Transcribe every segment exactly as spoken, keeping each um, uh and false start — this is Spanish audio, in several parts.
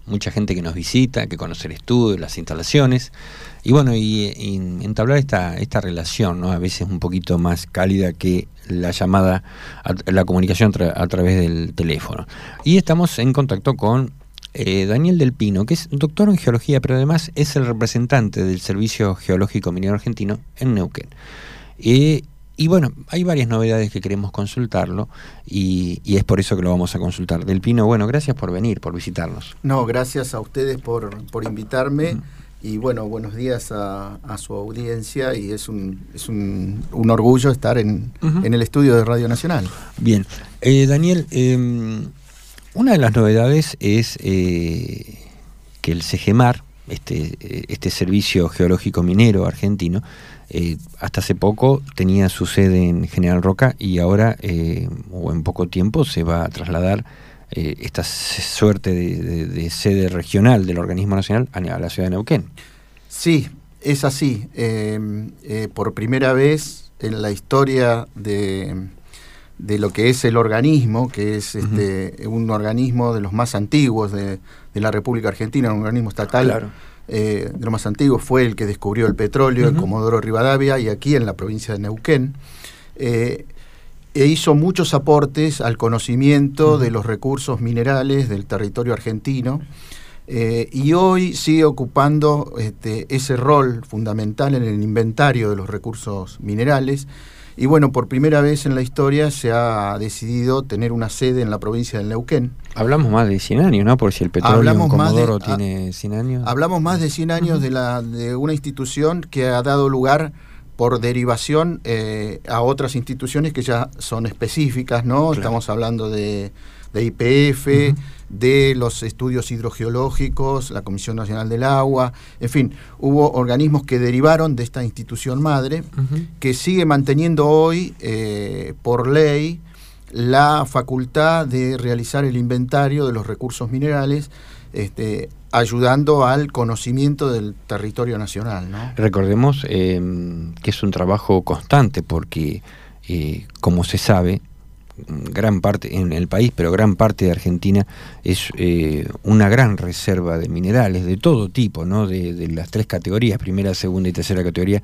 mucha gente que nos visita, que conoce el estudio, las instalaciones, y bueno, y, y entablar esta, esta relación, ¿no? A veces un poquito más cálida que la llamada, a, la comunicación tra a través del teléfono. Y estamos en contacto con eh, Daniel Del Pino, que es doctor en geología, pero además es el representante del Servicio Geológico Minero Argentino en Neuquén. Eh, Y bueno, hay varias novedades que queremos consultarlo y, y es por eso que lo vamos a consultar. Del Pino, bueno, gracias por venir, por visitarnos. No, gracias a ustedes por, por invitarme mm. y bueno, buenos días a, a su audiencia y es un, es un, un orgullo estar en, uh-huh. en el estudio de Radio Nacional. Bien, eh, Daniel, eh, una de las novedades es eh, que el SEGEMAR, este, este Servicio Geológico Minero Argentino, Eh, hasta hace poco tenía su sede en General Roca y ahora, eh, o en poco tiempo, se va a trasladar eh, esta suerte de, de, de sede regional del organismo nacional a, a la ciudad de Neuquén. Sí, es así. Eh, eh, por primera vez en la historia de, de lo que es el organismo, que es este, uh-huh. un organismo de los más antiguos de, de la República Argentina, un organismo estatal. Claro. Eh, de lo más antiguo, fue el que descubrió el petróleo, uh-huh. el Comodoro Rivadavia, y aquí en la provincia de Neuquén, eh, e hizo muchos aportes al conocimiento uh-huh. de los recursos minerales del territorio argentino, eh, y hoy sigue ocupando este, ese rol fundamental en el inventario de los recursos minerales. Y bueno, por primera vez en la historia se ha decidido tener una sede en la provincia del Neuquén. Hablamos más de cien años, ¿no? Por si el petróleo en Comodoro de, tiene cien años. Hablamos más de cien años uh-huh. de, la, de una institución que ha dado lugar por derivación eh, a otras instituciones que ya son específicas, ¿no? Claro. Estamos hablando de, de I P F, uh-huh. de los estudios hidrogeológicos, la Comisión Nacional del Agua, en fin, hubo organismos que derivaron de esta institución madre, uh-huh. que sigue manteniendo hoy, eh, por ley, la facultad de realizar el inventario de los recursos minerales, este, ayudando al conocimiento del territorio nacional, ¿no? Recordemos eh, que es un trabajo constante porque, eh, como se sabe, gran parte en el país, pero gran parte de Argentina es eh, una gran reserva de minerales de todo tipo, ¿no? De, de las tres categorías, primera, segunda y tercera categoría,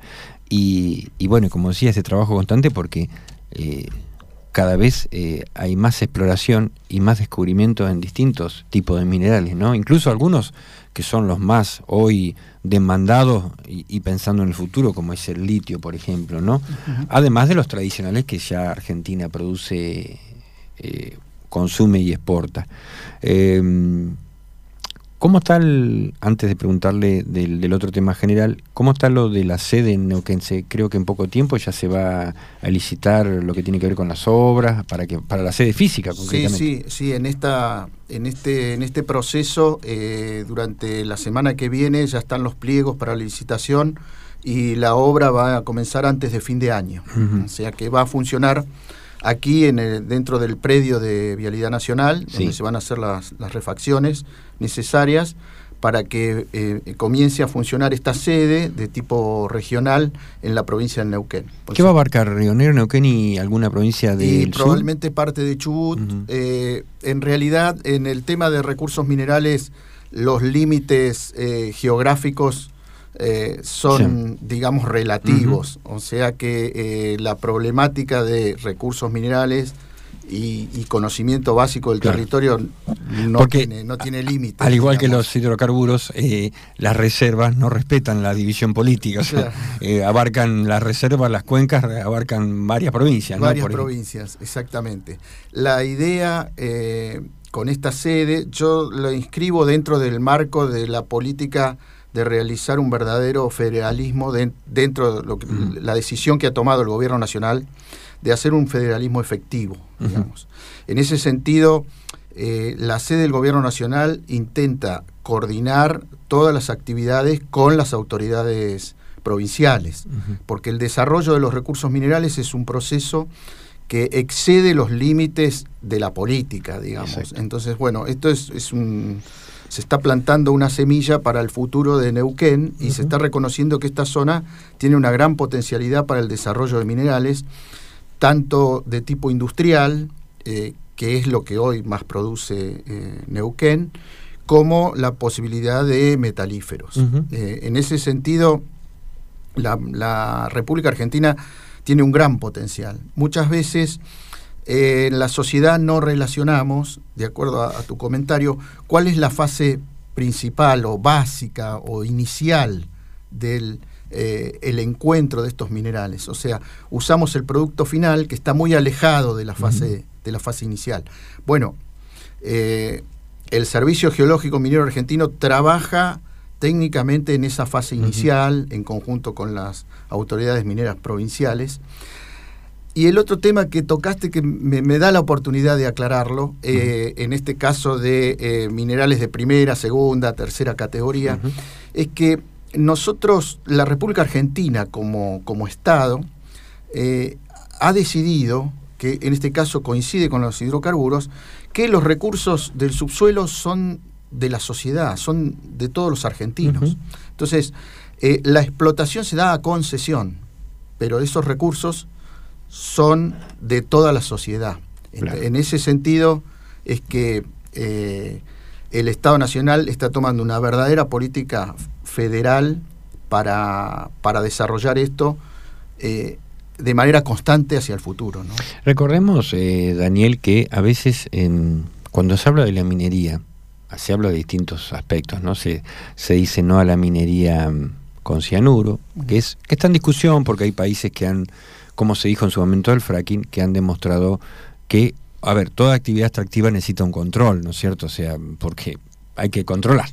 y, y bueno, como decía, este trabajo constante porque eh, cada vez eh, hay más exploración y más descubrimiento en distintos tipos de minerales, ¿no? Incluso algunos que son los más hoy demandados y, y pensando en el futuro, como es el litio, por ejemplo, ¿no? Uh-huh. Además de los tradicionales que ya Argentina produce, eh, consume y exporta. Eh, ¿Cómo está, el, antes de preguntarle del, del otro tema general, cómo está lo de la sede en Neuquén? Creo que en poco tiempo ya se va a licitar lo que tiene que ver con las obras para que para la sede física, concretamente. Sí, sí, sí, en esta en este en este proceso eh, durante la semana que viene ya están los pliegos para la licitación y la obra va a comenzar antes de fin de año. Uh-huh. O sea que va a funcionar aquí en el, dentro del predio de Vialidad Nacional, sí. donde se van a hacer las, las refacciones necesarias para que eh, comience a funcionar esta sede de tipo regional en la provincia de Neuquén. Por ¿Qué eso, va a abarcar? ¿Río Negro, Neuquén y alguna provincia del sur? Probablemente parte de Chubut. Uh-huh. eh, en realidad, en el tema de recursos minerales, los límites eh, geográficos Eh, son, sí. digamos, relativos, uh-huh. o sea que eh, la problemática de recursos minerales y, y conocimiento básico del claro. territorio no Porque, tiene, no tiene límites. Al igual digamos. que los hidrocarburos, eh, las reservas no respetan la división política, o sea, claro. eh, abarcan las reservas, las cuencas, abarcan varias provincias. Varias ¿no? Por provincias, ejemplo. Exactamente. La idea eh, con esta sede, yo lo inscribo dentro del marco de la política de realizar un verdadero federalismo de, dentro de lo que, uh-huh. la decisión que ha tomado el gobierno nacional de hacer un federalismo efectivo, uh-huh. digamos. En ese sentido, eh, la sede del gobierno nacional intenta coordinar todas las actividades con las autoridades provinciales, uh-huh. porque el desarrollo de los recursos minerales es un proceso que excede los límites de la política, digamos. Exacto. Entonces, bueno, esto es, es un... se está plantando una semilla para el futuro de Neuquén y uh-huh. se está reconociendo que esta zona tiene una gran potencialidad para el desarrollo de minerales, tanto de tipo industrial, eh, que es lo que hoy más produce eh, Neuquén, como la posibilidad de metalíferos. Uh-huh. Eh, en ese sentido, la, la República Argentina tiene un gran potencial. Muchas veces eh, en la sociedad no relacionamos, de acuerdo a, a tu comentario, cuál es la fase principal o básica o inicial del eh, el encuentro de estos minerales. O sea, usamos el producto final que está muy alejado de la fase, uh-huh. de la fase inicial. Bueno, eh, el Servicio Geológico Minero Argentino trabaja técnicamente en esa fase inicial, uh-huh. en conjunto con las autoridades mineras provinciales. Y el otro tema que tocaste, que me, me da la oportunidad de aclararlo, eh, uh-huh. en este caso de eh, minerales de primera, segunda, tercera categoría, uh-huh. es que nosotros, la República Argentina como, como Estado, eh, ha decidido, que en este caso coincide con los hidrocarburos, que los recursos del subsuelo son de la sociedad, son de todos los argentinos. Uh-huh. Entonces, eh, la explotación se da a concesión, pero esos recursos son de toda la sociedad. Claro. En, en ese sentido es que eh, el Estado Nacional está tomando una verdadera política federal para, para desarrollar esto eh, de manera constante hacia el futuro, ¿no? Recordemos, eh, Daniel, que a veces en, cuando se habla de la minería, se habla de distintos aspectos, ¿no? Se, se dice no a la minería con cianuro, que, es, que está en discusión porque hay países que han, como se dijo en su momento del fracking, que han demostrado que, a ver, toda actividad extractiva necesita un control, ¿no es cierto? O sea, porque hay que controlar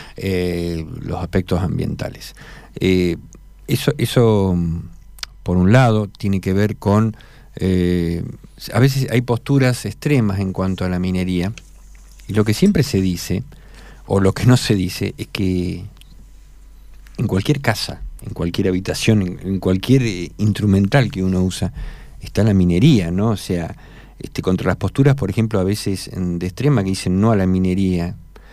eh, los aspectos ambientales. Eh, eso, eso, por un lado, tiene que ver con... Eh, a veces hay posturas extremas en cuanto a la minería, y lo que siempre se dice, o lo que no se dice, es que en cualquier casa, en cualquier habitación, en, en cualquier eh, instrumental que uno usa, está la minería, ¿no? O sea, este, contra las posturas, por ejemplo, a veces de extrema que dicen no a la minería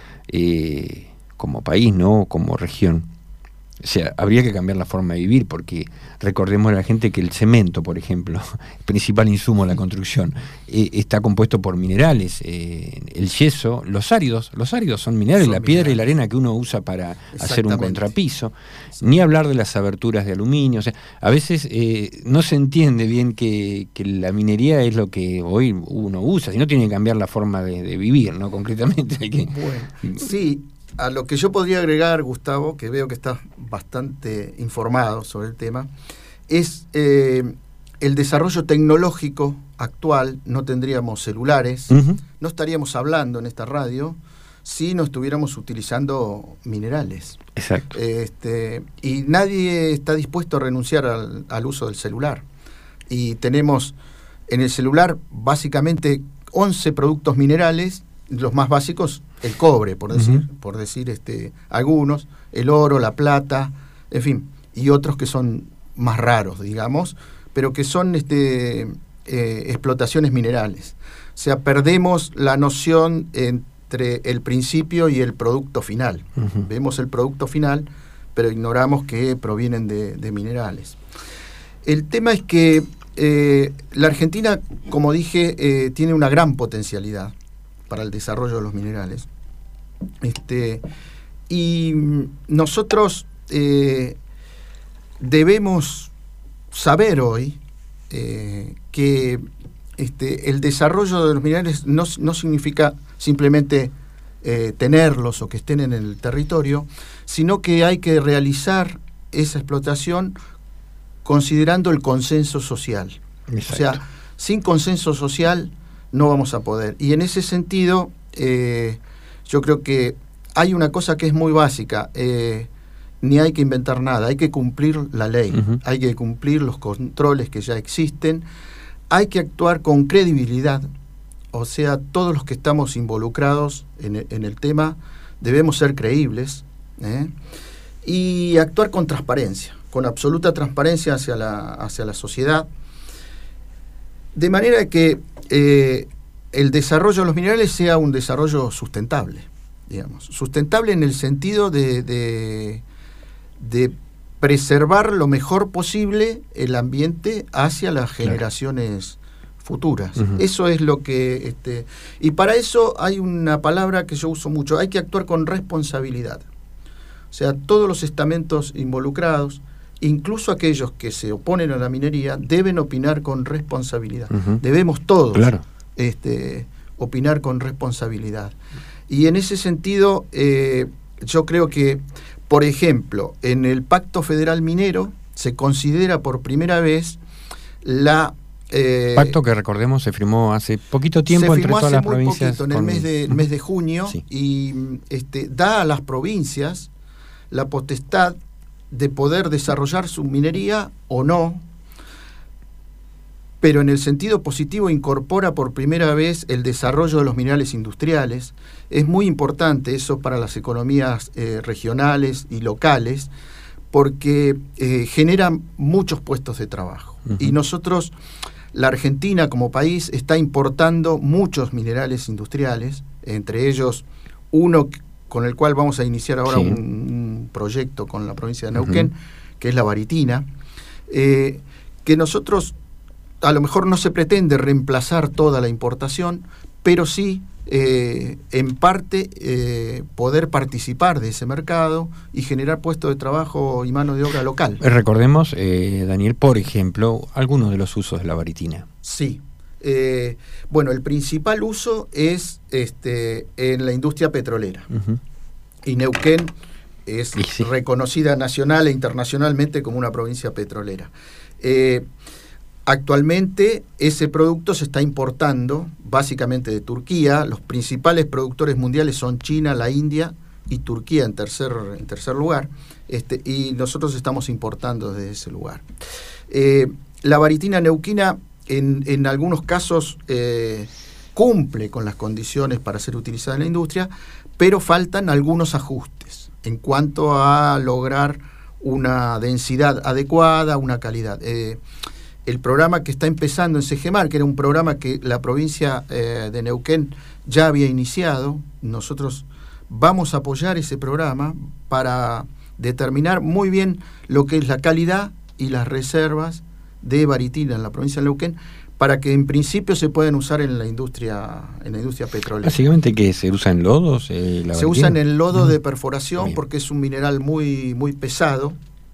eh, como país, ¿no? Como región. O sea, habría que cambiar la forma de vivir, porque recordemos a la gente que el cemento, por ejemplo, el principal insumo de la construcción, eh, está compuesto por minerales, eh, el yeso, los áridos, los áridos son minerales, son la piedra minerales. Y la arena que uno usa para hacer un contrapiso, sí. Ni hablar de las aberturas de aluminio. O sea, a veces eh, no se entiende bien que, que la minería es lo que hoy uno usa, si no tiene que cambiar la forma de, de vivir, ¿no? Concretamente hay que... Bueno, sí. A lo que yo podría agregar, Gustavo, que veo que estás bastante informado sobre el tema, es eh, el desarrollo tecnológico actual. No tendríamos celulares, uh-huh. no estaríamos hablando en esta radio si no estuviéramos utilizando minerales. Exacto. Este, y nadie está dispuesto a renunciar al, al uso del celular. Y tenemos en el celular básicamente once productos minerales, los más básicos, el cobre, por decir, uh-huh. por decir este, algunos, el oro, la plata, en fin, y otros que son más raros, digamos, pero que son este, eh, explotaciones minerales. O sea, perdemos la noción entre el principio y el producto final. Uh-huh. Vemos el producto final, pero ignoramos que provienen de, de minerales. El tema es que eh, la Argentina, como dije, eh, tiene una gran potencialidad para el desarrollo de los minerales. Este, y nosotros eh, debemos saber hoy eh, que este, el desarrollo de los minerales no, no significa simplemente eh, tenerlos o que estén en el territorio, sino que hay que realizar esa explotación considerando el consenso social. Exacto. O sea, sin consenso social no vamos a poder. Y en ese sentido, eh, yo creo que hay una cosa que es muy básica, eh, ni hay que inventar nada, hay que cumplir la ley, uh-huh. hay que cumplir los controles que ya existen, hay que actuar con credibilidad, o sea, todos los que estamos involucrados en el, en el tema debemos ser creíbles, ¿eh? Y actuar con transparencia, con absoluta transparencia hacia la, hacia la sociedad, de manera que eh, el desarrollo de los minerales sea un desarrollo sustentable, digamos, sustentable en el sentido de, de, de preservar lo mejor posible el ambiente hacia las generaciones claro. futuras. Uh-huh. Eso es lo que... Este, y para eso hay una palabra que yo uso mucho, hay que actuar con responsabilidad. O sea, todos los estamentos involucrados, incluso aquellos que se oponen a la minería, deben opinar con responsabilidad. Uh-huh. Debemos todos claro. este, opinar con responsabilidad. Y en ese sentido, eh, yo creo que, por ejemplo, en el Pacto Federal Minero se considera por primera vez la... Eh, Pacto que, recordemos, se firmó hace poquito tiempo entre todas las provincias. Se firmó hace muy poquito, en el mes de, el mes de junio, sí. y este, da a las provincias la potestad de poder desarrollar su minería o no, pero en el sentido positivo incorpora por primera vez el desarrollo de los minerales industriales. Es muy importante eso para las economías eh, regionales y locales, porque eh, generan muchos puestos de trabajo. Uh-huh. Y nosotros, la Argentina como país, está importando muchos minerales industriales, entre ellos uno con el cual vamos a iniciar ahora sí. un, un proyecto con la provincia de Neuquén, uh-huh. que es la baritina, eh, que nosotros, a lo mejor no se pretende reemplazar toda la importación, pero sí, eh, en parte, eh, poder participar de ese mercado y generar puestos de trabajo y mano de obra local. Recordemos, eh, Daniel, por ejemplo, algunos de los usos de la baritina. Sí. Eh, bueno, el principal uso es este, en la industria petrolera. Uh-huh. Y Neuquén es sí. reconocida nacional e internacionalmente como una provincia petrolera. Eh, Actualmente ese producto se está importando básicamente de Turquía. Los principales productores mundiales son China, la India y Turquía en tercer, en tercer lugar, este, y nosotros estamos importando desde ese lugar. Eh, la baritina neuquina en, en algunos casos eh, cumple con las condiciones para ser utilizada en la industria, pero faltan algunos ajustes en cuanto a lograr una densidad adecuada, una calidad. Eh, El programa que está empezando en Segemar, que era un programa que la provincia eh, de Neuquén ya había iniciado, nosotros vamos a apoyar ese programa para determinar muy bien lo que es la calidad y las reservas de baritina en la provincia de Neuquén, para que en principio se puedan usar en la industria en la industria petrolera. Básicamente, ¿qué se usa en lodos? Eh, la se usa en el lodo mm. de perforación, bien. Porque es un mineral muy, muy pesado,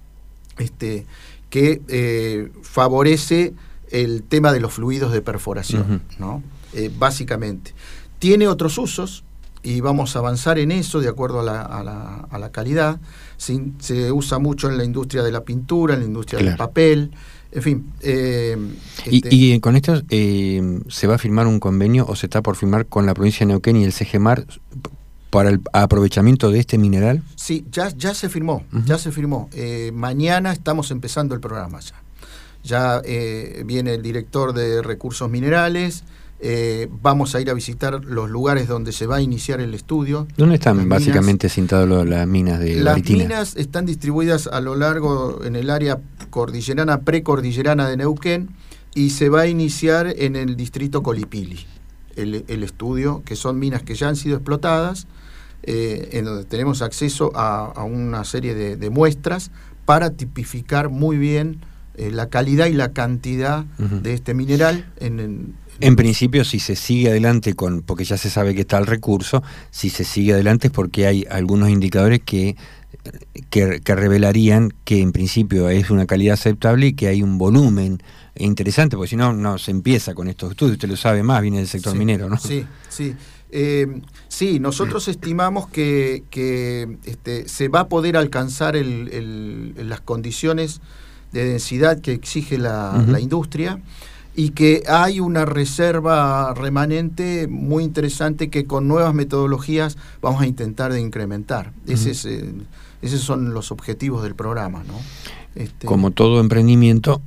este que eh, favorece el tema de los fluidos de perforación, uh-huh. ¿no? Eh, básicamente. Tiene otros usos, y vamos a avanzar en eso de acuerdo a la, a la, a la calidad. Se, se usa mucho en la industria de la pintura, en la industria claro. del papel, en fin. Eh, este, y, y con esto eh, se va a firmar un convenio, o se está por firmar con la provincia de Neuquén y el Segemar, para el aprovechamiento de este mineral. Sí, ya, ya se firmó, uh-huh. ya se firmó. Eh, mañana estamos empezando el programa ya. Ya eh, viene el director de Recursos Minerales, eh, vamos a ir a visitar los lugares donde se va a iniciar el estudio. ¿Dónde están básicamente cintadas las minas de Las baritina? minas están distribuidas a lo largo, en el área cordillerana, precordillerana de Neuquén, y se va a iniciar en el distrito Colipili, el, el estudio, que son minas que ya han sido explotadas, Eh, en donde tenemos acceso a, a una serie de, de muestras para tipificar muy bien eh, la calidad y la cantidad uh-huh. de este mineral. En, en, en, en principio, si se sigue adelante, con porque ya se sabe que está el recurso, si se sigue adelante es porque hay algunos indicadores que, que, que revelarían que en principio es una calidad aceptable y que hay un volumen interesante, porque si no, no se empieza con estos estudios. Usted lo sabe más, viene del sector sí, minero, ¿no? Sí, sí. Eh, sí, nosotros estimamos que, que este, se va a poder alcanzar el, el, las condiciones de densidad que exige la, uh-huh. la industria, y que hay una reserva remanente muy interesante que con nuevas metodologías vamos a intentar de incrementar. Uh-huh. Ese es, eh, esos son los objetivos del programa, ¿no? Este... Como todo emprendimiento...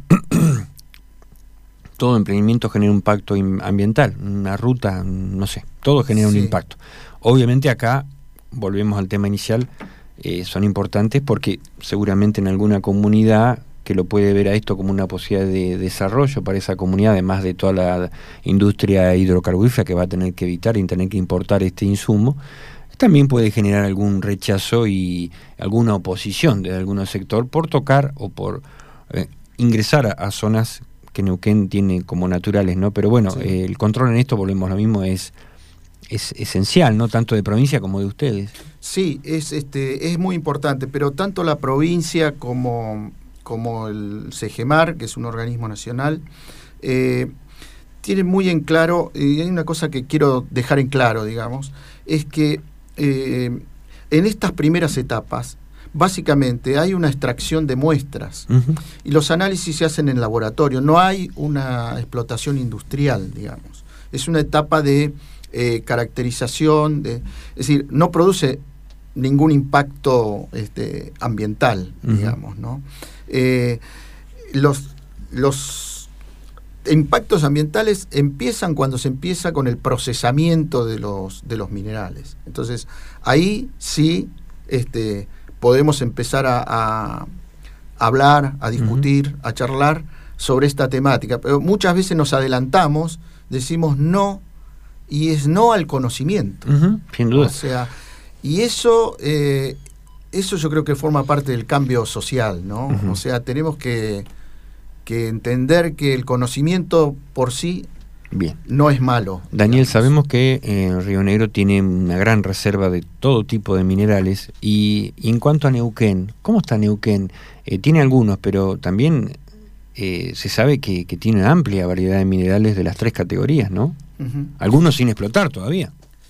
todo emprendimiento genera un impacto ambiental, una ruta, no sé, todo genera sí. un impacto. Obviamente acá, volvemos al tema inicial, eh, son importantes porque seguramente en alguna comunidad que lo puede ver a esto como una posibilidad de desarrollo para esa comunidad, además de toda la industria hidrocarburífera que va a tener que evitar y tener que importar este insumo, también puede generar algún rechazo y alguna oposición de algún sector por tocar o por eh, ingresar a, a zonas que Neuquén tiene como naturales, ¿no? Pero bueno, sí. eh, el control en esto, volvemos a lo mismo, es, es esencial, ¿no? Tanto de provincia como de ustedes. Sí, es, este, es muy importante, pero tanto la provincia como, como el SEGEMAR, que es un organismo nacional, eh, tienen muy en claro, y hay una cosa que quiero dejar en claro, digamos, es que eh, en estas primeras etapas, básicamente hay una extracción de muestras, uh-huh. y los análisis se hacen en laboratorio, no hay una explotación industrial, digamos. Es una etapa de eh, caracterización, de, es decir, no produce ningún impacto este, ambiental, uh-huh. digamos, ¿no? Eh, los, los impactos ambientales empiezan cuando se empieza con el procesamiento de los, de los minerales. Entonces, ahí sí este, podemos empezar a, a hablar, a discutir, uh-huh. a charlar sobre esta temática. Pero muchas veces nos adelantamos, decimos no, y es no al conocimiento. Uh-huh. Sin duda. O sea, y eso, eh, eso yo creo que forma parte del cambio social, ¿no? Uh-huh. O sea, tenemos que, que entender que el conocimiento por sí Bien. no es malo. Daniel, digamos. Sabemos que eh, Río Negro tiene una gran reserva de todo tipo de minerales y, y en cuanto a Neuquén, ¿cómo está Neuquén? Eh, tiene algunos, pero también eh, se sabe que, que tiene una amplia variedad de minerales de las tres categorías, ¿no? Uh-huh. Algunos sin explotar todavía.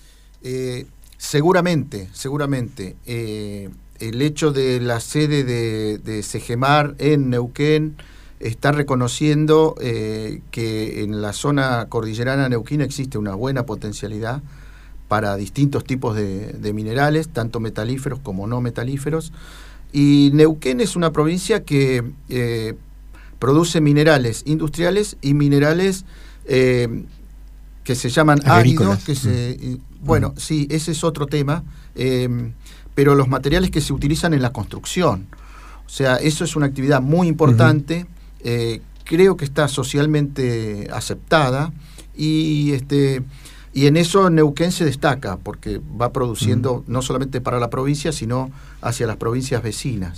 Eh, seguramente, seguramente. Eh, el hecho de la sede de, de SEGEMAR en Neuquén está reconociendo eh, que en la zona cordillerana neuquina existe una buena potencialidad para distintos tipos de, de minerales, tanto metalíferos como no metalíferos. Y Neuquén es una provincia que eh, produce minerales industriales y minerales eh, que se llaman agrícolas. áridos, que se, y, bueno, mm. sí, ese es otro tema, eh, pero los materiales que se utilizan en la construcción. O sea, eso es una actividad muy importante. Uh-huh. Eh, creo que está socialmente aceptada y este y en eso Neuquén se destaca porque va produciendo mm. no solamente para la provincia sino hacia las provincias vecinas.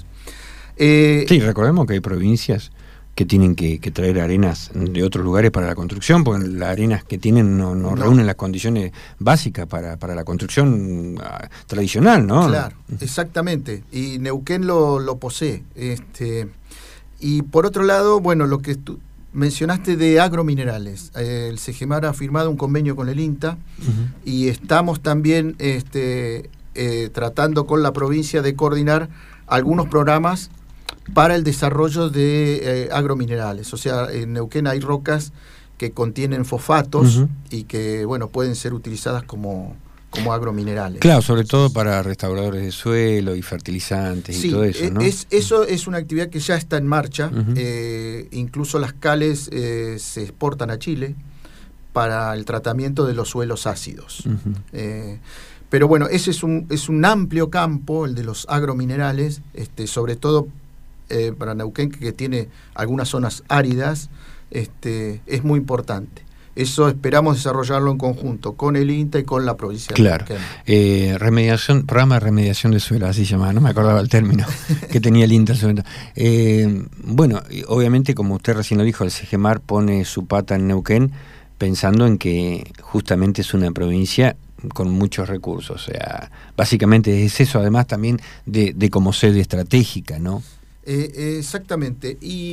Eh, sí, recordemos que hay provincias que tienen que, que traer arenas de otros lugares para la construcción, porque las arenas que tienen no, no, no. reúnen las condiciones básicas para, para la construcción uh, tradicional, ¿no? Claro, exactamente, y Neuquén lo, lo posee. Este, y por otro lado, bueno, lo que tú mencionaste de agrominerales, eh, el SEGEMAR ha firmado un convenio con el INTA uh-huh. y estamos también este, eh, tratando con la provincia de coordinar algunos programas para el desarrollo de eh, agrominerales. O sea, en Neuquén hay rocas que contienen fosfatos uh-huh. y que, bueno, pueden ser utilizadas como, como agrominerales. Claro, sobre todo para restauradores de suelo y fertilizantes sí, y todo eso, ¿no? Es, eso es una actividad que ya está en marcha. Uh-huh. Eh, incluso las cales eh, se exportan a Chile para el tratamiento de los suelos ácidos. Uh-huh. Eh, pero bueno, ese es un, es un amplio campo, el de los agrominerales, este, sobre todo Eh, para Neuquén, que, que tiene algunas zonas áridas, este, es muy importante. Eso esperamos desarrollarlo en conjunto con el INTA y con la provincia claro. de Neuquén. Eh, remediación, programa de remediación de suelo, así se llamaba, no me acordaba el término que tenía el INTA. Eh, bueno, obviamente, como usted recién lo dijo, el SEGEMAR pone su pata en Neuquén pensando en que justamente es una provincia con muchos recursos. O sea, básicamente es eso, además también de, de como sede estratégica, ¿no? Eh, exactamente, y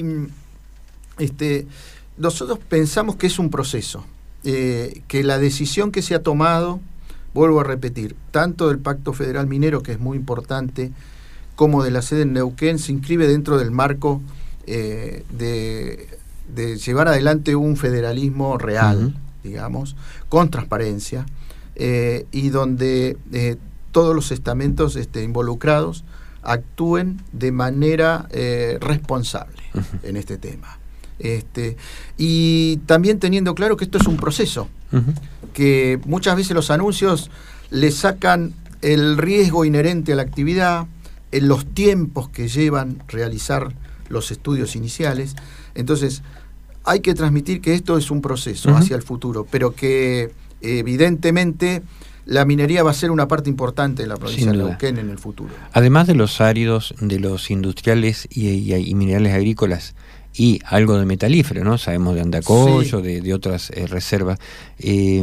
este, nosotros pensamos que es un proceso, eh, que la decisión que se ha tomado, vuelvo a repetir, tanto del Pacto Federal Minero, que es muy importante, como de la sede en Neuquén, se inscribe dentro del marco eh, de, de llevar adelante un federalismo real, uh-huh. digamos, con transparencia, eh, y donde eh, todos los estamentos este, involucrados actúen de manera eh, responsable uh-huh. en este tema. Este, y también teniendo claro que esto es un proceso, uh-huh. que muchas veces los anuncios le sacan el riesgo inherente a la actividad, en los tiempos que llevan realizar los estudios iniciales. Entonces, hay que transmitir que esto es un proceso uh-huh. hacia el futuro, pero que evidentemente la minería va a ser una parte importante de la provincia de Neuquén en el futuro. Además de los áridos, de los industriales y, y, y minerales agrícolas, y algo de metalífero, ¿no? Sabemos de Andacollo, Sí. de, de otras eh, reservas. Eh,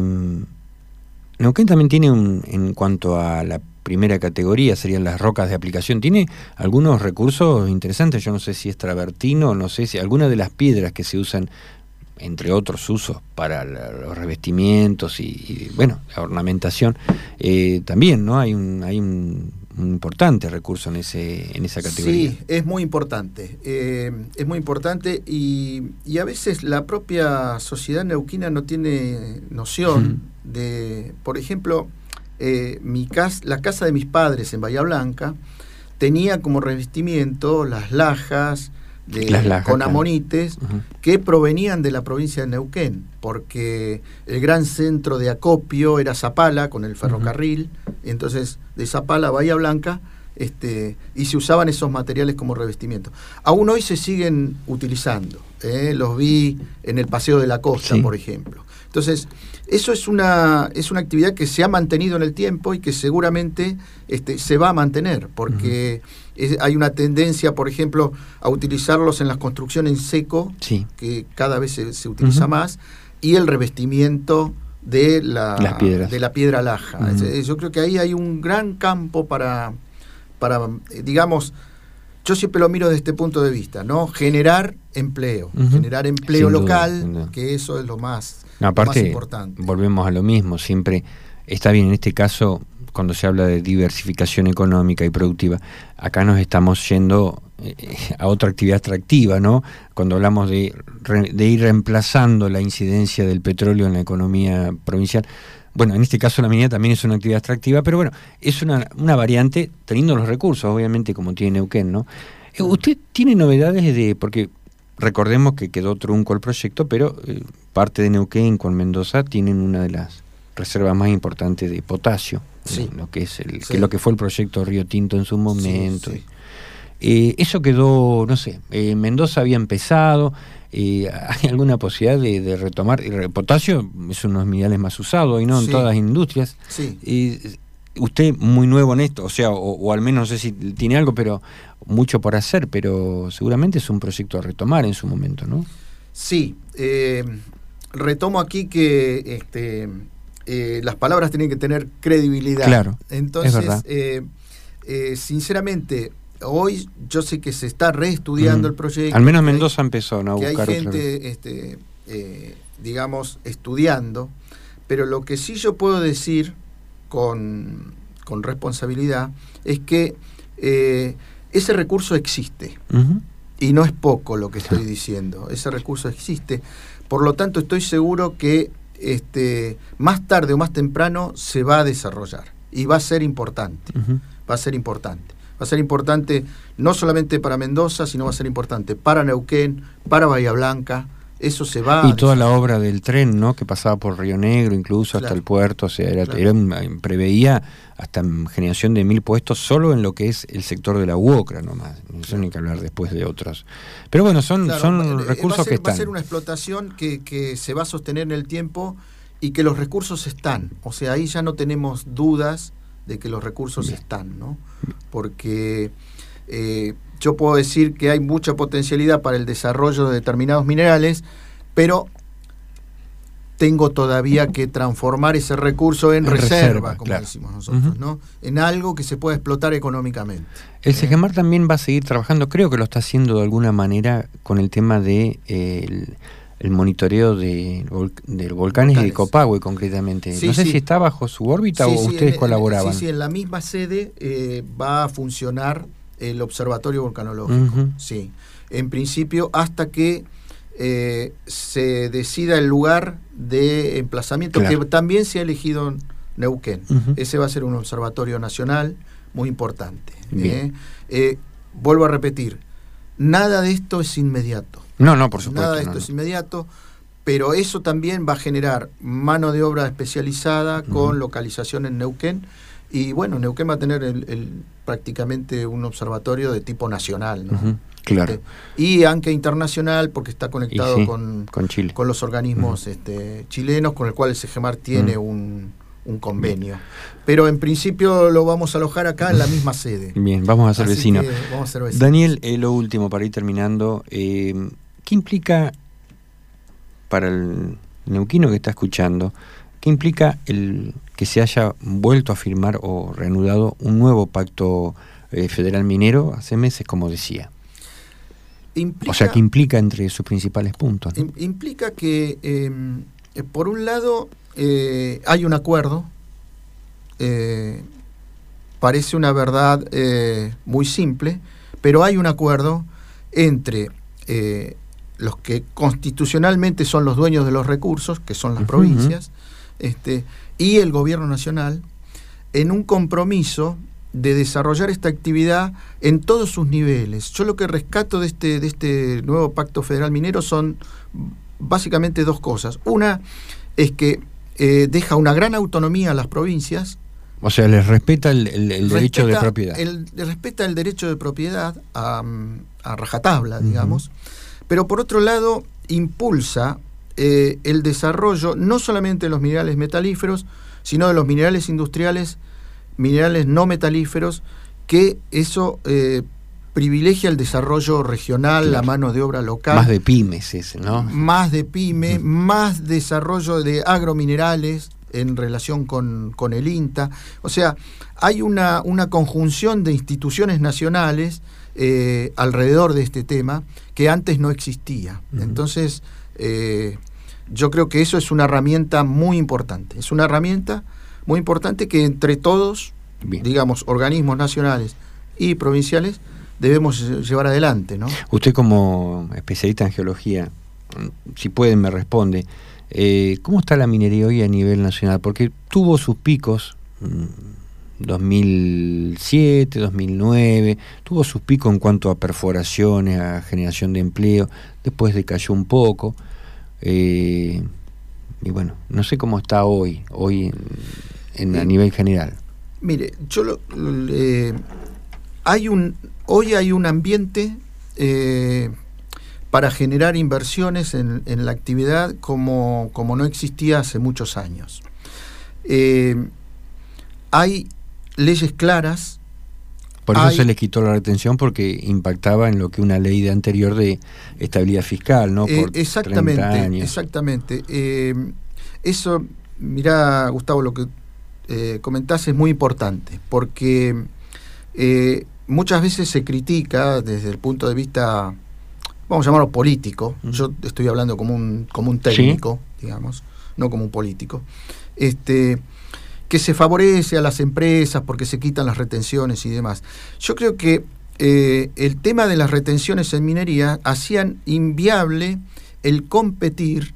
Neuquén también tiene, un, en cuanto a la primera categoría, serían las rocas de aplicación, tiene algunos recursos interesantes. Yo no sé si es travertino, no sé si alguna de las piedras que se usan, entre otros usos, para la, los revestimientos y, y, bueno, la ornamentación, eh, también, ¿no? Hay un, hay un, un importante recurso en ese en esa categoría. Sí, es muy importante, eh, es muy importante y, y a veces la propia sociedad neuquina no tiene noción Mm. de, por ejemplo, eh, mi casa, la casa de mis padres en Bahía Blanca tenía como revestimiento las lajas, de, Las lajas, con claro. amonites, Uh-huh. que provenían de la provincia de Neuquén, porque el gran centro de acopio era Zapala, con el ferrocarril, uh-huh. Entonces de Zapala a Bahía Blanca, este, y se usaban esos materiales como revestimiento. Aún hoy se siguen utilizando, ¿eh? Los vi en el Paseo de la Costa, sí. Por ejemplo. Entonces, eso es una, es una actividad que se ha mantenido en el tiempo y que seguramente este, se va a mantener, porque uh-huh. es, hay una tendencia, por ejemplo, a utilizarlos en las construcciones en seco, sí. que cada vez se, se utiliza uh-huh. más, y el revestimiento de la, de la piedra laja. Uh-huh. Yo creo que ahí hay un gran campo para, para digamos, yo siempre lo miro desde este punto de vista, ¿no? Generar empleo, uh-huh. generar empleo sin local, duda, sin duda. Que eso es lo más... No, aparte, más importante. Volvemos a lo mismo, siempre está bien, en este caso, cuando se habla de diversificación económica y productiva, acá nos estamos yendo eh, a otra actividad atractiva, ¿no? Cuando hablamos de, de ir reemplazando la incidencia del petróleo en la economía provincial, bueno, en este caso la minería también es una actividad atractiva, pero bueno, es una, una variante teniendo los recursos, obviamente, como tiene Neuquén, ¿no? Eh, ¿Usted tiene novedades de...? Porque recordemos que quedó trunco el proyecto, pero eh, parte de Neuquén con Mendoza tienen una de las reservas más importantes de potasio, sí. eh, lo que es el, sí. que lo que fue el proyecto Río Tinto en su momento. Sí, sí. Eh, eso quedó, no sé, eh, Mendoza había empezado, eh, ¿hay alguna posibilidad de, de retomar? El potasio es uno de los minerales más usados, y no en sí. todas las industrias. Sí. Eh, usted muy nuevo en esto, o sea, o, o al menos no sé si tiene algo, pero mucho por hacer, pero seguramente es un proyecto a retomar en su momento, ¿no? Sí, eh, retomo aquí que este, eh, las palabras tienen que tener credibilidad. Claro, entonces, es verdad. Eh, eh, sinceramente, hoy yo sé que se está reestudiando mm. el proyecto. Al menos Mendoza hay, empezó, ¿no? A que buscar hay gente, este, eh, digamos, estudiando, pero lo que sí yo puedo decir con, con responsabilidad es que eh, ese recurso existe. Uh-huh. Y no es poco lo que estoy diciendo. Ese recurso existe. Por lo tanto, estoy seguro que este, más tarde o más temprano se va a desarrollar. Y va a ser importante. Uh-huh. Va a ser importante. Va a ser importante no solamente para Mendoza, sino va a ser importante para Neuquén, para Bahía Blanca. Eso se va. Y toda la obra del tren, ¿no? Que pasaba por Río Negro, incluso claro. hasta el puerto, o sea, era, claro. era un, preveía hasta generación de mil puestos solo en lo que es el sector de la UOCRA nomás. No sé claro. ni que hablar después de otros. Pero bueno, son, claro, son va, recursos va ser, que están. Va a ser una explotación que, que se va a sostener en el tiempo y que los recursos están. O sea, ahí ya no tenemos dudas de que los recursos Bien. están, ¿no? Porque eh, yo puedo decir que hay mucha potencialidad para el desarrollo de determinados minerales, pero tengo todavía que transformar ese recurso en, en reserva, reserva, como claro. decimos nosotros, uh-huh. ¿no? En algo que se pueda explotar económicamente. El SEGEMAR también va a seguir trabajando, creo que lo está haciendo de alguna manera con el tema de eh, el, el monitoreo de, de volcanes, volcanes y de Copahue concretamente. Sí, no sé sí. si está bajo su órbita sí, o sí, ustedes en, colaboraban. Sí, sí, en la misma sede eh, va a funcionar el observatorio volcanológico, uh-huh. sí. En principio, hasta que eh, se decida el lugar de emplazamiento, claro. que también se ha elegido en Neuquén. Uh-huh. Ese va a ser un observatorio nacional muy importante. ¿eh? Eh, vuelvo a repetir, nada de esto es inmediato. No, no, por supuesto. Nada de esto no, es no. inmediato, pero eso también va a generar mano de obra especializada uh-huh. con localización en Neuquén. Y bueno, Neuquén va a tener el, el, prácticamente un observatorio de tipo nacional, ¿no? Uh-huh, claro. Este, y aunque internacional, porque está conectado sí, con, con, Chile. con los organismos uh-huh. este, chilenos, con el cual el SEGEMAR tiene uh-huh. un, un convenio. Pero en principio lo vamos a alojar acá en la misma sede. Bien, vamos a ser vecinos. Vamos a ser vecinos. Daniel, eh, lo último, para ir terminando, eh, ¿qué implica para el neuquino que está escuchando, qué implica el que se haya vuelto a firmar o reanudado un nuevo pacto eh, federal minero hace meses, como decía? Implica, o sea, ¿qué implica entre sus principales puntos, ¿no? Implica que, eh, por un lado, eh, hay un acuerdo, eh, parece una verdad eh, muy simple, pero hay un acuerdo entre eh, los que constitucionalmente son los dueños de los recursos, que son las uh-huh, provincias, este, y el gobierno nacional, en un compromiso de desarrollar esta actividad en todos sus niveles. Yo lo que rescato de este, de este nuevo Pacto Federal Minero son básicamente dos cosas. Una es que eh, deja una gran autonomía a las provincias. O sea, les respeta el, el, el derecho respeta de propiedad. El, respeta el derecho de propiedad a, a rajatabla, digamos. Uh-huh. Pero por otro lado, impulsa eh, el desarrollo no solamente de los minerales metalíferos, sino de los minerales industriales, minerales no metalíferos, que eso eh, privilegia el desarrollo regional, claro, la mano de obra local. Más de pymes ese, ¿no? Más de pyme, uh-huh, más desarrollo de agrominerales en relación con, con el INTA. O sea, hay una, una conjunción de instituciones nacionales eh, alrededor de este tema que antes no existía. Uh-huh. Entonces, eh, yo creo que eso es una herramienta muy importante. Es una herramienta muy importante que entre todos, bien, digamos, organismos nacionales y provinciales, debemos llevar adelante, ¿no? Usted, como especialista en geología, si puede me responde, eh, ¿cómo está la minería hoy a nivel nacional? Porque tuvo sus picos, dos mil siete, dos mil nueve, tuvo sus picos en cuanto a perforaciones, a generación de empleo, después decayó un poco, eh, y bueno, no sé cómo está hoy, hoy en, en, a nivel general. Mire, yo lo, lo, eh, hay un hoy hay un ambiente eh, para generar inversiones en, en la actividad como, como no existía hace muchos años. Eh, hay leyes claras. Por eso hay, se les quitó la retención, porque impactaba en lo que una ley de anterior de estabilidad fiscal, ¿no? Por eh, exactamente, treinta años. Exactamente. Eh, eso, mirá, Gustavo, lo que eh, comentás es muy importante, porque eh, muchas veces se critica desde el punto de vista, vamos a llamarlo político, mm. yo estoy hablando como un, como un técnico, ¿sí? digamos, no como un político, este... que se favorece a las empresas porque se quitan las retenciones y demás. Yo creo que eh, el tema de las retenciones en minería hacían inviable el competir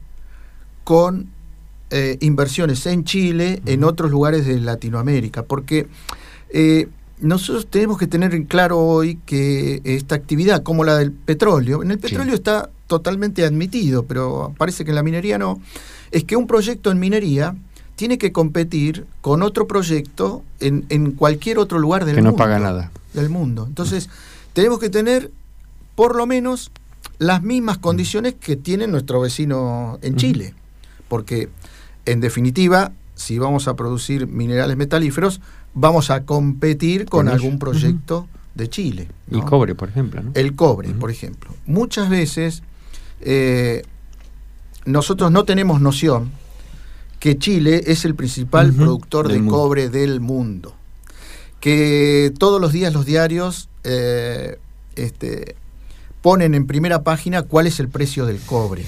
con eh, inversiones en Chile, uh-huh, en otros lugares de Latinoamérica, porque eh, nosotros tenemos que tener en claro hoy que esta actividad, como la del petróleo, en el petróleo sí. está totalmente admitido, pero parece que en la minería no, es que un proyecto en minería tiene que competir con otro proyecto en, en cualquier otro lugar del que no mundo. paga nada. Del mundo. Entonces, tenemos que tener por lo menos las mismas condiciones que tiene nuestro vecino en Chile. Porque, en definitiva, si vamos a producir minerales metalíferos, vamos a competir con, con algún proyecto uh-huh. de Chile, ¿no? El cobre, por ejemplo, ¿no? El cobre, uh-huh. por ejemplo. Muchas veces eh, nosotros no tenemos noción que Chile es el principal uh-huh. productor del de mundo. cobre del mundo, que todos los días los diarios eh, este, ponen en primera página cuál es el precio del cobre.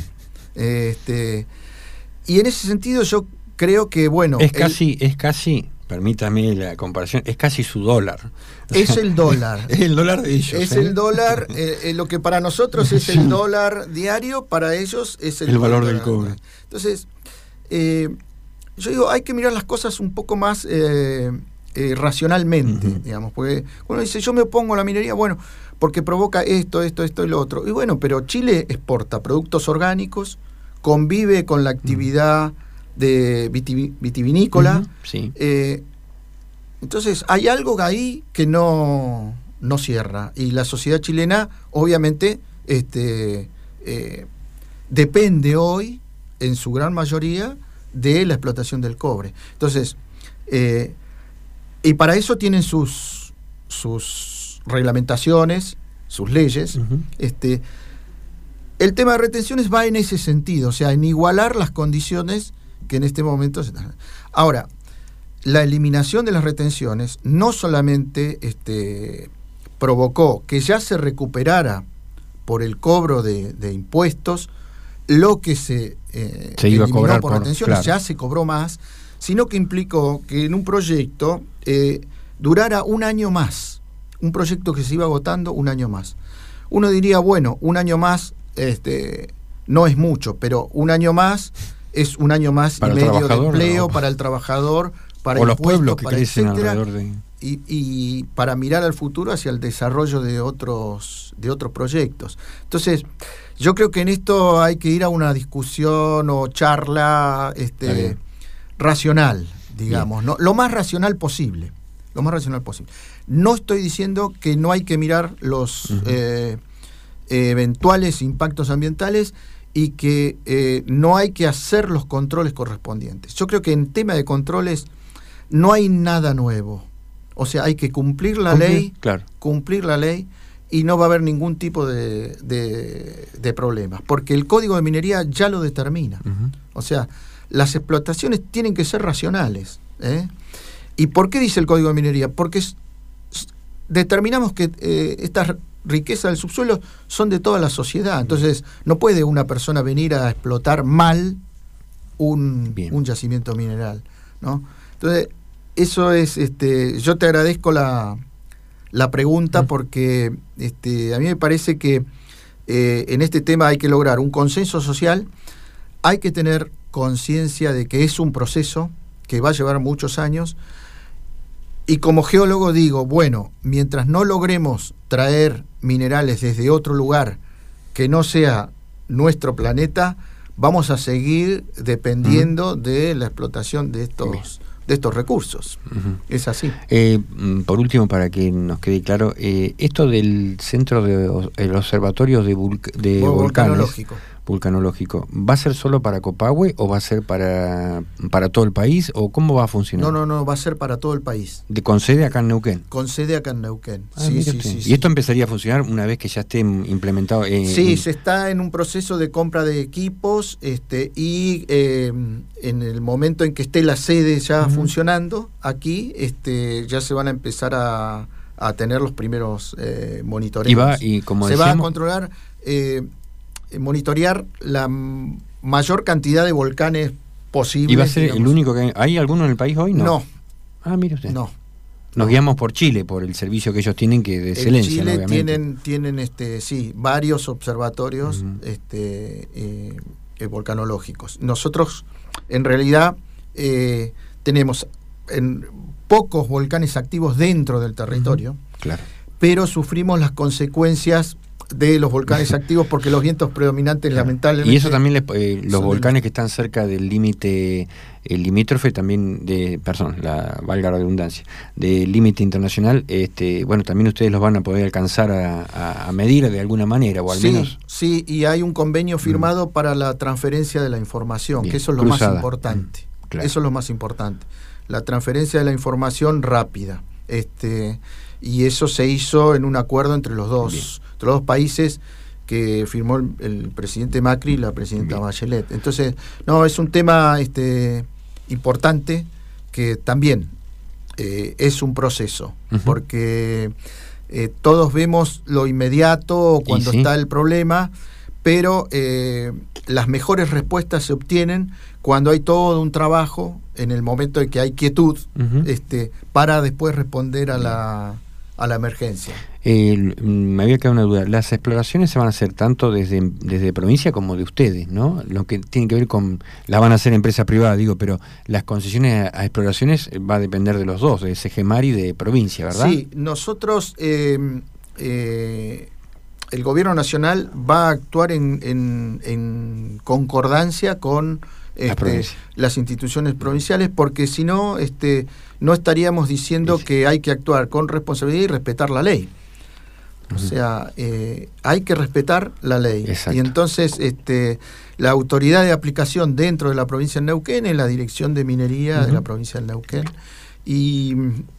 Este, y en ese sentido yo creo que, bueno... Es casi, el, es casi, permítame la comparación, es casi su dólar. Es el dólar. Es el dólar de ellos. Es ¿eh? el dólar, eh, eh, lo que para nosotros es el dólar diario, para ellos es el, el valor del cobre. Entonces... Eh, yo digo, hay que mirar las cosas un poco más eh, eh, racionalmente, uh-huh. digamos, porque uno dice, yo me opongo a la minería, bueno, porque provoca esto, esto, esto y lo otro. Y bueno, pero Chile exporta productos orgánicos, convive con la actividad de vitivi- vitivinícola. Uh-huh. Sí. Eh, entonces, hay algo ahí que no, no cierra. Y la sociedad chilena, obviamente, este, eh, depende hoy, en su gran mayoría, de la explotación del cobre. Entonces, eh, y para eso tienen sus, sus reglamentaciones, sus leyes, uh-huh. este, el tema de retenciones va en ese sentido, o sea, en igualar las condiciones que en este momento se están. Ahora, la eliminación de las retenciones no solamente este, provocó que ya se recuperara por el cobro de, de impuestos lo que se, eh, se iba a cobrar por, por retenciones, claro. Ya se cobró más, sino que implicó que en un proyecto eh, durara un año más, un proyecto que se iba agotando un año más. Uno diría, bueno, un año más este, no es mucho, pero un año más es un año más y medio de empleo, ¿no?, para el trabajador, para o los pueblos que para crecen etcétera, alrededor de... y, y para mirar al futuro hacia el desarrollo de otros, de otros proyectos. Entonces, yo creo que en esto hay que ir a una discusión o charla este, racional, digamos, ¿no? Lo más racional posible. Lo más racional posible. No estoy diciendo que no hay que mirar los uh-huh. eh, eventuales impactos ambientales y que eh, no hay que hacer los controles correspondientes. Yo creo que en tema de controles no hay nada nuevo. O sea, hay que cumplir la cumplir, ley, claro. cumplir la ley, y no va a haber ningún tipo de, de, de problemas, porque el Código de Minería ya lo determina. Uh-huh. O sea, las explotaciones tienen que ser racionales, ¿eh? ¿Y por qué dice el Código de Minería? Porque es, determinamos que eh, estas riquezas del subsuelo son de toda la sociedad. Entonces, no puede una persona venir a explotar mal un, un yacimiento mineral, ¿no? Entonces, eso es, este, yo te agradezco la, la pregunta, porque este, a mí me parece que eh, en este tema hay que lograr un consenso social, hay que tener conciencia de que es un proceso que va a llevar muchos años, y como geólogo digo, bueno, mientras no logremos traer minerales desde otro lugar que no sea nuestro planeta, vamos a seguir dependiendo uh-huh. de la explotación de estos, de estos recursos. Uh-huh. Es así. Eh, por último, para que nos quede claro, eh, esto del centro de el observatorio de, vulc de Vol volcanes vulcanológico. vulcanológico, ¿va a ser solo para Copahue o va a ser para, para todo el país, o cómo va a funcionar? No, no, no, va a ser para todo el país. ¿De, con sede acá en Neuquén? Con sede acá en Neuquén. Ah, sí, sí, sí, ¿Y sí. esto empezaría a funcionar una vez que ya esté implementado? Eh, sí, en... se está en un proceso de compra de equipos este, y eh, en el momento en que esté la sede ya uh-huh. funcionando aquí, este, ya se van a empezar a, a tener los primeros eh, monitoreos. Y va, y como se decíamos... va a controlar... Eh, monitorear la mayor cantidad de volcanes posibles. ¿Y va a ser digamos. el único que hay? ¿Hay alguno en el país hoy? No. No. Ah, mire usted. No. Nos no. guiamos por Chile, por el servicio que ellos tienen, que de excelencia, en Chile, ¿no? Obviamente. tienen, tienen este, sí, varios observatorios uh-huh. este, eh, eh, volcanológicos. Nosotros, en realidad, eh, tenemos en pocos volcanes activos dentro del territorio, uh-huh. claro. pero sufrimos las consecuencias de los volcanes activos, porque los vientos predominantes, claro. lamentablemente... Y eso también, les, eh, los volcanes que están cerca del límite, el limítrofe también de, perdón, la valga la redundancia, del límite internacional, este, bueno, también ustedes los van a poder alcanzar a, a, a medir de alguna manera, o al sí, menos... Sí, y hay un convenio firmado mm. para la transferencia de la información, Bien. que eso es lo Cruzada. más importante. Mm, claro. Eso es lo más importante. La transferencia de la información rápida. Este, y eso se hizo en un acuerdo entre los dos... Bien. entre los dos países que firmó el, el presidente Macri y la presidenta Bien. Bachelet. Entonces, no, es un tema este, importante, que también eh, es un proceso, uh-huh. porque eh, todos vemos lo inmediato cuando sí. está el problema, pero eh, las mejores respuestas se obtienen cuando hay todo un trabajo, en el momento en que hay quietud, uh-huh. este, para después responder a la... a la emergencia. Eh, me había quedado una duda. Las exploraciones se van a hacer tanto desde, desde provincia como de ustedes, ¿no? Lo que tiene que ver con... Las van a hacer empresas privadas, digo, pero las concesiones a, a exploraciones va a depender de los dos, de Segemar y de provincia, ¿verdad? Sí, nosotros... Eh, eh, el gobierno nacional va a actuar en, en, en concordancia con... Este, las instituciones provinciales, porque si no, este, no estaríamos diciendo sí. que hay que actuar con responsabilidad y respetar la ley. Uh-huh. O sea, eh, hay que respetar la ley. Exacto. Y entonces este, la autoridad de aplicación dentro de la provincia de Neuquén es la Dirección de Minería uh-huh. de la provincia de Neuquén. Y,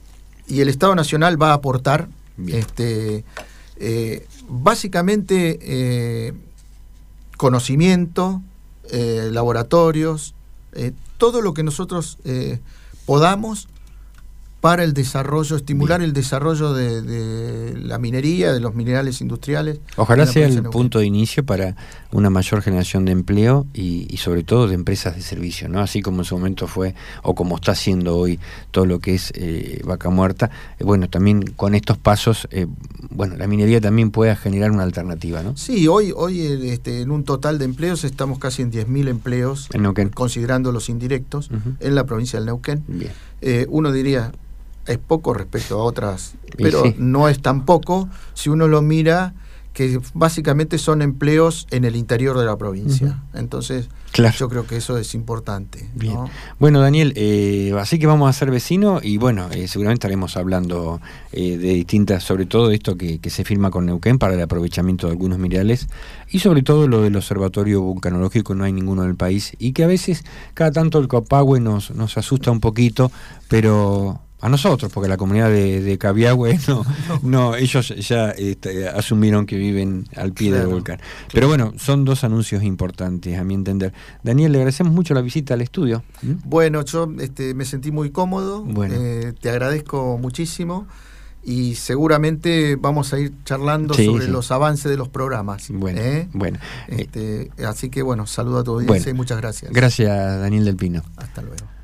y el Estado Nacional va a aportar, este, eh, básicamente... Eh, conocimiento, eh, laboratorios, eh, todo lo que nosotros eh, podamos para el desarrollo, estimular Bien. el desarrollo de, de la minería, de los minerales industriales. Ojalá sea el punto de inicio para una mayor generación de empleo y, y sobre todo de empresas de servicio, ¿no? Así como en su momento fue, o como está haciendo hoy todo lo que es eh, Vaca Muerta. Eh, bueno, también con estos pasos, eh, bueno, la minería también pueda generar una alternativa, ¿no? Sí, hoy, hoy este, en un total de empleos estamos casi en diez mil empleos, en Neuquén, considerando los indirectos, uh-huh. en la provincia del Neuquén. Bien. Eh, uno diría, es poco respecto a otras, pero sí. no es tan poco si uno lo mira, que básicamente son empleos en el interior de la provincia. Uh-huh. Entonces, claro. yo creo que eso es importante, Bien. ¿no? Bueno, Daniel, eh, así que vamos a ser vecinos y bueno, eh, seguramente estaremos hablando eh, de distintas, sobre todo esto que, que se firma con Neuquén para el aprovechamiento de algunos minerales y sobre todo lo del observatorio vulcanológico, no hay ninguno en el país y que a veces cada tanto el Copahue nos, nos asusta un poquito, pero... a nosotros, porque la comunidad de, de Cabiahue, no, no. no, ellos ya este, asumieron que viven al pie claro, del volcán. Claro. Pero bueno, son dos anuncios importantes, a mi entender. Daniel, le agradecemos mucho la visita al estudio. ¿Mm? Bueno, yo este, me sentí muy cómodo, bueno. eh, te agradezco muchísimo y seguramente vamos a ir charlando sí, sobre sí. los avances de los programas. Bueno, ¿eh? bueno. Este, así que bueno, saludo a tu audiencia bueno, y muchas gracias. Gracias, Daniel del Pino. Hasta luego.